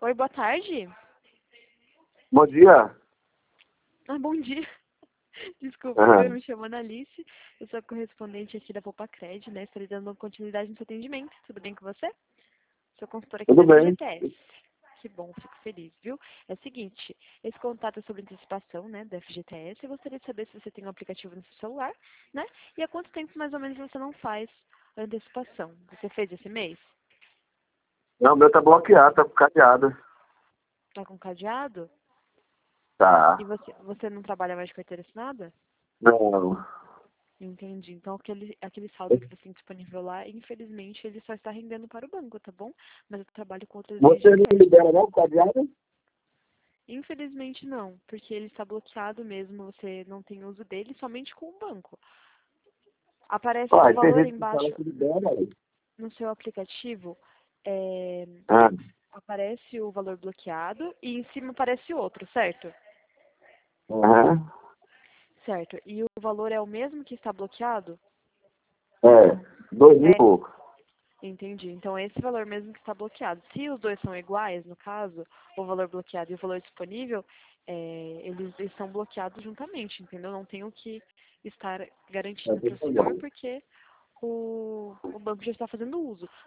Oi, boa tarde. Bom dia. Ah, bom dia. Desculpa, eu Aham. me chamo Analice. Eu sou a correspondente aqui da Popacred, né? Estou dando continuidade no seu atendimento. Tudo bem com você? Sou consultora aqui Tudo da bem? FGTS. Que bom, fico feliz, viu? É o seguinte, esse contato é sobre antecipação, né, da FGTS. Eu gostaria de saber se você tem um aplicativo no seu celular, né? E há quanto tempo mais ou menos você não faz a antecipação? Você fez esse mês? Não, o meu tá bloqueado, tá cadeado. Tá com cadeado? E Tá. você não trabalha mais de carteira assinada? Não. Entendi. Então, aquele saldo que você tem disponível lá, infelizmente, ele só está rendendo para o banco, tá bom? Mas eu trabalho com outras linhas de Você não crédito. libera não o cadeado? Infelizmente, não, porque ele está bloqueado mesmo, você não tem uso dele somente com o banco. Aparece o Uai, tem valor gente que fala embaixo que libera aí. no seu aplicativo, é, Ah, aparece o valor bloqueado e em cima aparece outro, certo? aham. Certo. E o valor é o mesmo que está bloqueado? É, 2.000 e É. pouco. Entendi. Então, esse valor mesmo que está bloqueado. Se os dois são iguais, no caso, o valor bloqueado e o valor disponível, eles estão bloqueados juntamente, entendeu? Não tem o que estar Tá garantindo para tudo o senhor, bem. porque o banco já está fazendo uso.